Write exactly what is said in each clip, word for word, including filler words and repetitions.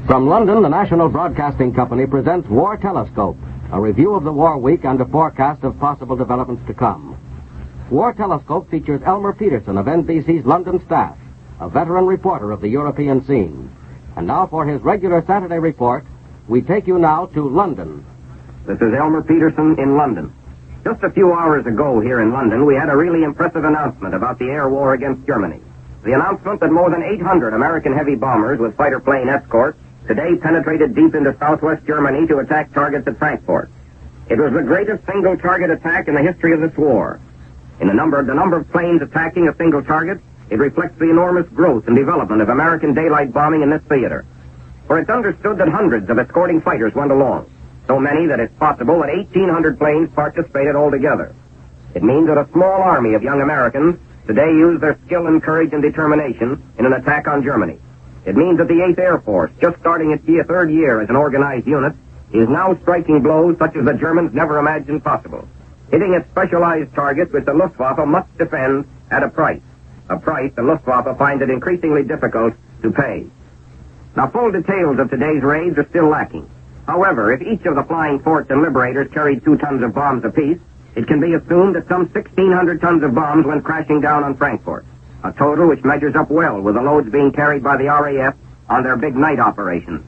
From London, the National Broadcasting Company presents War Telescope, a review of the war week and a forecast of possible developments to come. War Telescope features Elmer Peterson of N B C's London staff, a veteran reporter of the European scene. And now for his regular Saturday report, we take you now to London. This is Elmer Peterson in London. Just a few hours ago here in London, we had a really impressive announcement about the air war against Germany. The announcement that more than eight hundred American heavy bombers with fighter plane escorts today penetrated deep into southwest Germany to attack targets at Frankfurt. It was the greatest single target attack in the history of this war. In the number, the number of planes attacking a single target, it reflects the enormous growth and development of American daylight bombing in this theater. For it's understood that hundreds of escorting fighters went along, so many that it's possible that eighteen hundred planes participated altogether. It means that a small army of young Americans today use their skill and courage and determination in an attack on Germany. It means that the eighth Air Force, just starting its year, third year as an organized unit, is now striking blows such as the Germans never imagined possible, hitting its specialized targets which the Luftwaffe must defend at a price, a price the Luftwaffe finds it increasingly difficult to pay. Now, full details of today's raids are still lacking. However, if each of the flying forts and liberators carried two tons of bombs apiece, it can be assumed that some sixteen hundred tons of bombs went crashing down on Frankfurt, a total which measures up well with the loads being carried by the R A F on their big night operations.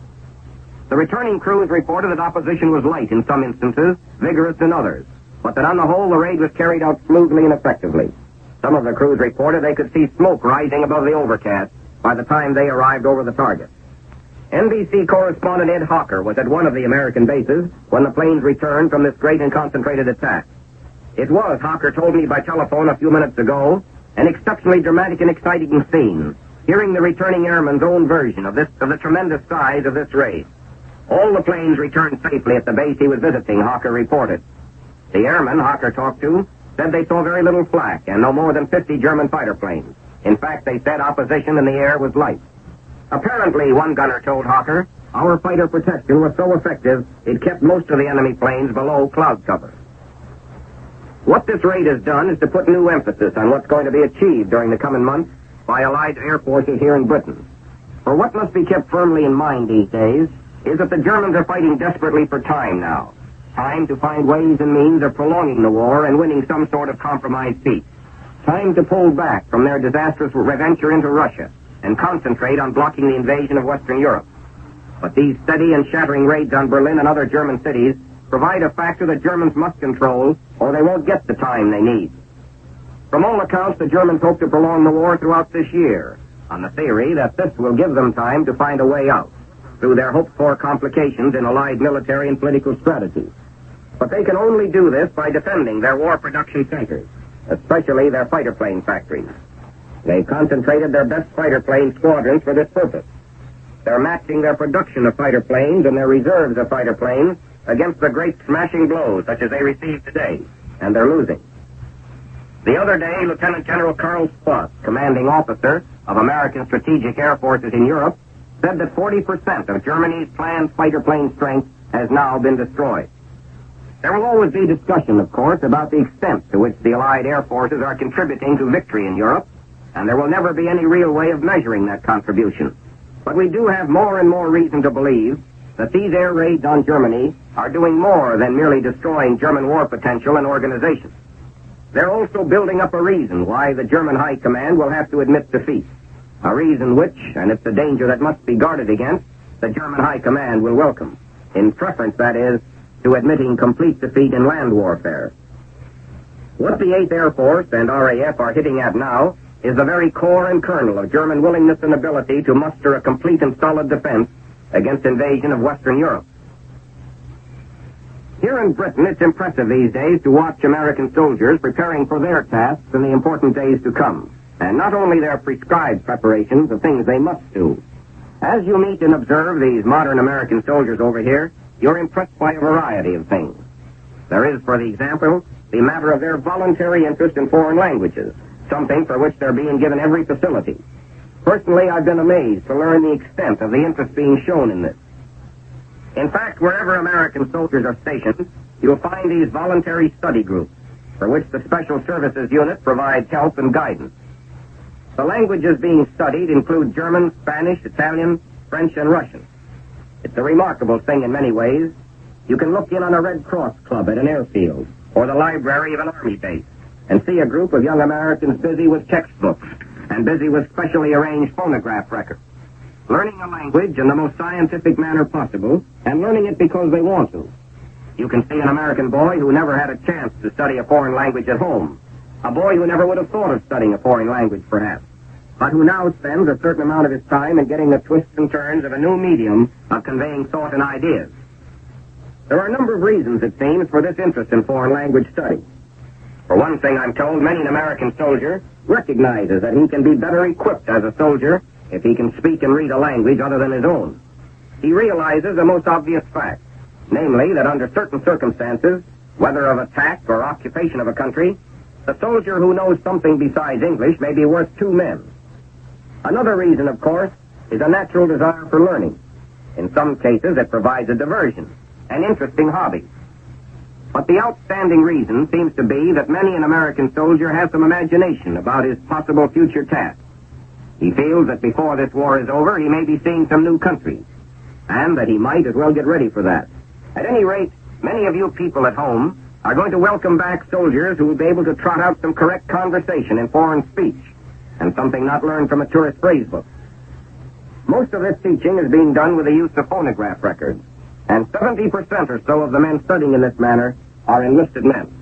The returning crews reported that opposition was light in some instances, vigorous in others, but that on the whole the raid was carried out smoothly and effectively. Some of the crews reported they could see smoke rising above the overcast by the time they arrived over the target. N B C correspondent Ed Hawker was at one of the American bases when the planes returned from this great and concentrated attack. It was, Hawker told me by telephone a few minutes ago, an exceptionally dramatic and exciting scene, hearing the returning airman's own version of this of the tremendous size of this raid. All the planes returned safely at the base he was visiting, Hawker reported. The airmen Hawker talked to said they saw very little flak and no more than fifty German fighter planes. In fact, they said opposition in the air was light. Apparently, one gunner told Hawker, our fighter protection was so effective it kept most of the enemy planes below cloud cover. What this raid has done is to put new emphasis on what's going to be achieved during the coming months by Allied air forces here in Britain. For what must be kept firmly in mind these days is that the Germans are fighting desperately for time now. Time to find ways and means of prolonging the war and winning some sort of compromise peace. Time to pull back from their disastrous venture into Russia and concentrate on blocking the invasion of Western Europe. But these steady and shattering raids on Berlin and other German cities provide a factor that Germans must control, or they won't get the time they need. From all accounts, the Germans hope to prolong the war throughout this year, on the theory that this will give them time to find a way out through their hoped-for complications in Allied military and political strategies. But they can only do this by defending their war production centers, especially their fighter plane factories. They've concentrated their best fighter plane squadrons for this purpose. They're matching their production of fighter planes and their reserves of fighter planes against the great smashing blows such as they received today, and they're losing. The other day, Lieutenant General Karl Spass, commanding officer of American strategic air forces in Europe, said that forty percent of Germany's planned fighter plane strength has now been destroyed. There will always be discussion, of course, about the extent to which the Allied air forces are contributing to victory in Europe, and there will never be any real way of measuring that contribution. But we do have more and more reason to believe that these air raids on Germany are doing more than merely destroying German war potential and organization. They're also building up a reason why the German High Command will have to admit defeat. A reason which, and it's a danger that must be guarded against, the German High Command will welcome. In preference, that is, to admitting complete defeat in land warfare. What the eighth Air Force and R A F are hitting at now is the very core and kernel of German willingness and ability to muster a complete and solid defense against invasion of Western Europe. Here in Britain, it's impressive these days to watch American soldiers preparing for their tasks in the important days to come, and not only their prescribed preparations of things they must do. As you meet and observe these modern American soldiers over here, you're impressed by a variety of things. There is, for the example, the matter of their voluntary interest in foreign languages, something for which they're being given every facility. Personally, I've been amazed to learn the extent of the interest being shown in this. In fact, wherever American soldiers are stationed, you'll find these voluntary study groups, for which the Special Services Unit provides help and guidance. The languages being studied include German, Spanish, Italian, French, and Russian. It's a remarkable thing in many ways. You can look in on a Red Cross club at an airfield or the library of an army base and see a group of young Americans busy with textbooks and busy with specially arranged phonograph records, learning a language in the most scientific manner possible and learning it because they want to. You can see an American boy who never had a chance to study a foreign language at home, a boy who never would have thought of studying a foreign language, perhaps, but who now spends a certain amount of his time in getting the twists and turns of a new medium of conveying thought and ideas. There are a number of reasons, it seems, for this interest in foreign language study. For one thing, I'm told many an American soldier recognizes that he can be better equipped as a soldier if he can speak and read a language other than his own. He realizes the most obvious fact, namely that under certain circumstances, whether of attack or occupation of a country, the soldier who knows something besides English may be worth two men. Another reason, of course, is a natural desire for learning. In some cases, it provides a diversion, an interesting hobby. But the outstanding reason seems to be that many an American soldier has some imagination about his possible future task. He feels that before this war is over, he may be seeing some new countries, and that he might as well get ready for that. At any rate, many of you people at home are going to welcome back soldiers who will be able to trot out some correct conversation in foreign speech, and something not learned from a tourist phrase book. Most of this teaching is being done with the use of phonograph records, and seventy percent or so of the men studying in this manner are enlisted men.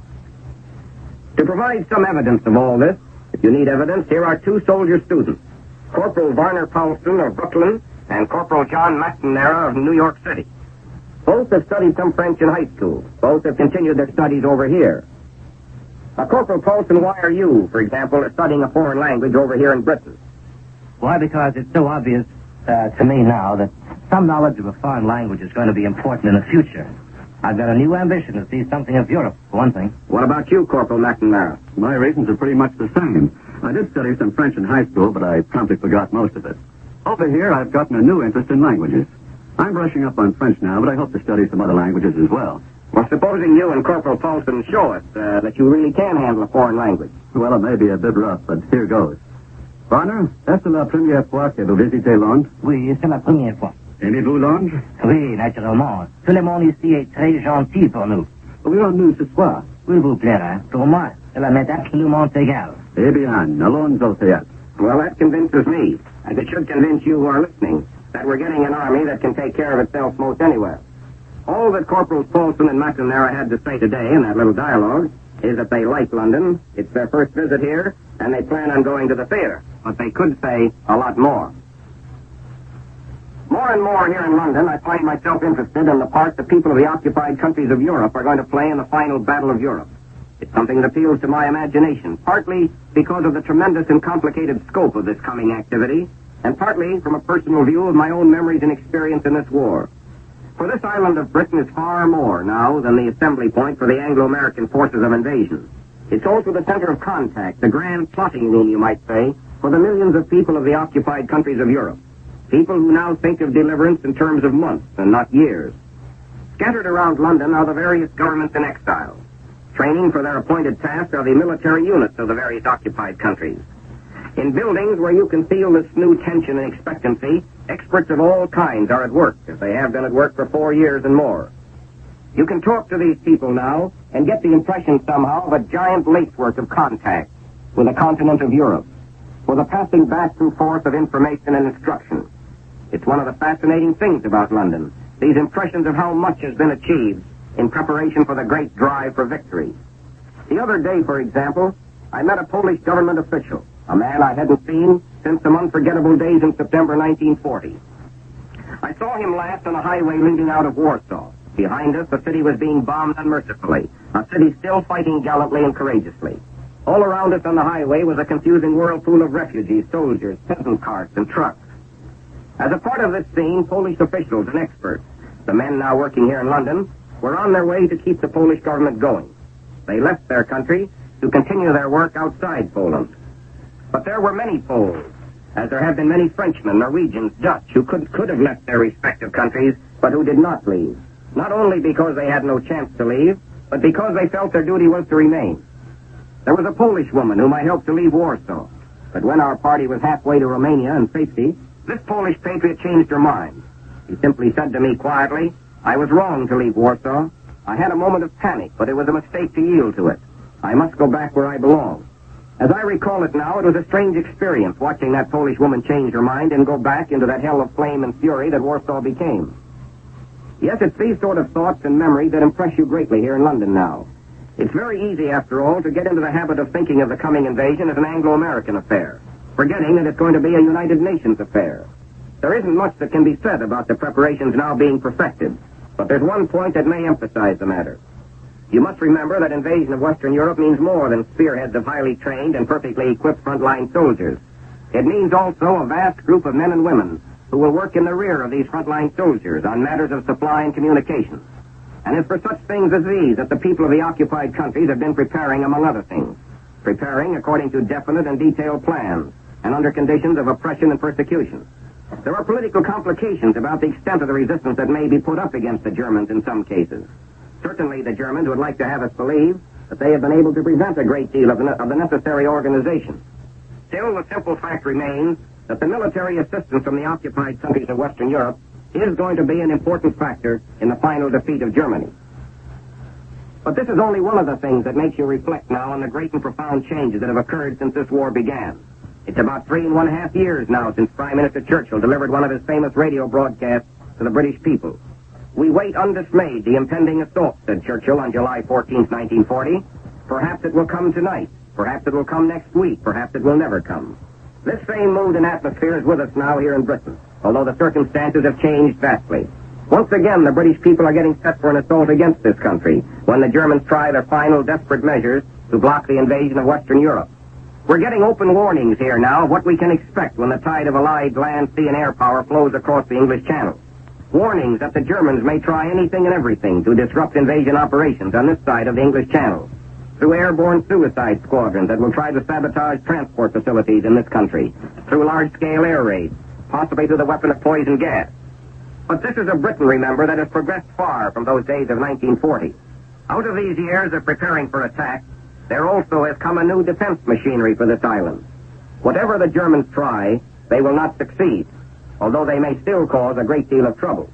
To provide some evidence of all this, if you need evidence, here are two soldier students, Corporal Varner Paulson of Brooklyn and Corporal John McNamara of New York City. Both have studied some French in high school. Both have continued their studies over here. Now, Corporal Paulson, why are you, for example, studying a foreign language over here in Britain? Why, because it's so obvious uh, to me now that some knowledge of a foreign language is going to be important in the future. I've got a new ambition to see something of Europe, for one thing. What about you, Corporal McNamara? My reasons are pretty much the same. I did study some French in high school, but I promptly forgot most of it. Over here, I've gotten a new interest in languages. I'm brushing up on French now, but I hope to study some other languages as well. Well, supposing you and Corporal Paulson show us uh, that you really can handle a foreign language. Well, it may be a bit rough, but here goes. Varner, est-ce la première fois que vous visitez Londres? Oui, c'est la première fois. Aimez-vous Londres? Oui, naturellement. Tout le monde ici est très gentil pour nous. Où sommes-nous ce soir? Il vous plaira. Pour moi, cela m'est absolument égal. Eh bien, allons au théâtre. Well, that convinces me, and it should convince you who are listening, that we're getting an army that can take care of itself most anywhere. All that Corporals Paulson and McNamara had to say today in that little dialogue is that they like London, it's their first visit here, and they plan on going to the theater. But they could say a lot more. More and more here in London, I find myself interested in the part the people of the occupied countries of Europe are going to play in the final battle of Europe. It's something that appeals to my imagination, partly because of the tremendous and complicated scope of this coming activity, and partly from a personal view of my own memories and experience in this war. For this island of Britain is far more now than the assembly point for the Anglo-American forces of invasion. It's also the center of contact, the grand plotting room, you might say, for the millions of people of the occupied countries of Europe. People who now think of deliverance in terms of months and not years. Scattered around London are the various governments in exile. Training for their appointed task are the military units of the various occupied countries. In buildings where you can feel this new tension and expectancy, experts of all kinds are at work, as they have been at work for four years and more. You can talk to these people now and get the impression somehow of a giant lacework of contact with the continent of Europe, with a passing back and forth of information and instruction. It's one of the fascinating things about London, these impressions of how much has been achieved in preparation for the great drive for victory. The other day, for example, I met a Polish government official, a man I hadn't seen since some unforgettable days in September nineteen forty. I saw him last on a highway leading out of Warsaw. Behind us, the city was being bombed unmercifully, a city still fighting gallantly and courageously. All around us on the highway was a confusing whirlpool of refugees, soldiers, peasant carts, and trucks. As a part of this scene, Polish officials and experts, the men now working here in London, were on their way to keep the Polish government going. They left their country to continue their work outside Poland. But there were many Poles, as there have been many Frenchmen, Norwegians, Dutch, who could, could have left their respective countries, but who did not leave. Not only because they had no chance to leave, but because they felt their duty was to remain. There was a Polish woman whom I helped to leave Warsaw, but when our party was halfway to Romania in safety, This Polish patriot changed her mind. He simply said to me quietly, "I was wrong to leave Warsaw. I had a moment of panic, but it was a mistake to yield to it. I must go back where I belong." As I recall it now, it was a strange experience watching that Polish woman change her mind and go back into that hell of flame and fury that Warsaw became. Yes, it's these sort of thoughts and memories that impress you greatly here in London now. It's very easy, after all, to get into the habit of thinking of the coming invasion as an Anglo-American affair, forgetting that it's going to be a United Nations affair. There isn't much that can be said about the preparations now being perfected, but there's one point that may emphasize the matter. You must remember that invasion of Western Europe means more than spearheads of highly trained and perfectly equipped frontline soldiers. It means also a vast group of men and women who will work in the rear of these frontline soldiers on matters of supply and communication. And it's for such things as these that the people of the occupied countries have been preparing, among other things. Preparing according to definite and detailed plans, and under conditions of oppression and persecution. There are political complications about the extent of the resistance that may be put up against the Germans in some cases. Certainly the Germans would like to have us believe that they have been able to prevent a great deal of the, of the necessary organization. Still, the simple fact remains that the military assistance from the occupied countries of Western Europe is going to be an important factor in the final defeat of Germany. But this is only one of the things that makes you reflect now on the great and profound changes that have occurred since this war began. It's about three and one half years now since Prime Minister Churchill delivered one of his famous radio broadcasts to the British people. "We wait undismayed the impending assault," said Churchill on July fourteenth, nineteen forty. "Perhaps it will come tonight. Perhaps it will come next week. Perhaps it will never come." This same mood and atmosphere is with us now here in Britain, although the circumstances have changed vastly. Once again, the British people are getting set for an assault against this country when the Germans try their final desperate measures to block the invasion of Western Europe. We're getting open warnings here now of what we can expect when the tide of Allied land, sea, and air power flows across the English Channel. Warnings that the Germans may try anything and everything to disrupt invasion operations on this side of the English Channel, through airborne suicide squadrons that will try to sabotage transport facilities in this country, through large-scale air raids, possibly through the weapon of poison gas. But this is a Britain, remember, that has progressed far from those days of nineteen forty. Out of these years of preparing for attack, there also has come a new defense machinery for this island. Whatever the Germans try, they will not succeed, although they may still cause a great deal of trouble.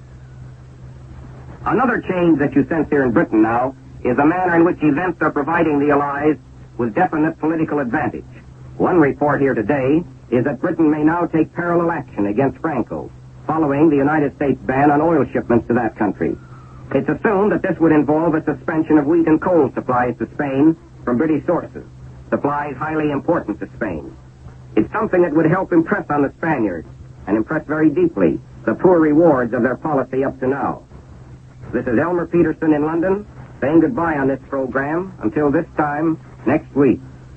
Another change that you sense here in Britain now is the manner in which events are providing the Allies with definite political advantage. One report here today is that Britain may now take parallel action against Franco, following the United States ban on oil shipments to that country. It's assumed that this would involve a suspension of wheat and coal supplies to Spain from British sources, supplies highly important to Spain. It's something that would help impress on the Spaniards, and impress very deeply, the poor rewards of their policy up to now. This is Elmer Peterson in London, saying goodbye on this program until this time next week.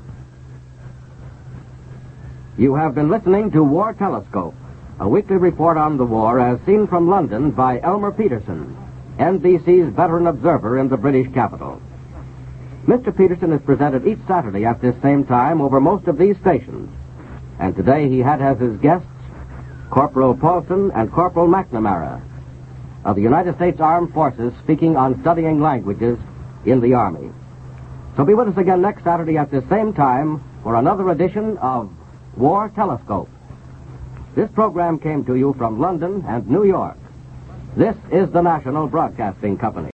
You have been listening to War Telescope, a weekly report on the war as seen from London by Elmer Peterson, N B C's veteran observer in the British capital. Mister Peterson is presented each Saturday at this same time over most of these stations, and today he had as his guests Corporal Paulson and Corporal McNamara of the United States Armed Forces, speaking on studying languages in the Army. So be with us again next Saturday at this same time for another edition of War Telescope. This program came to you from London and New York. This is the National Broadcasting Company.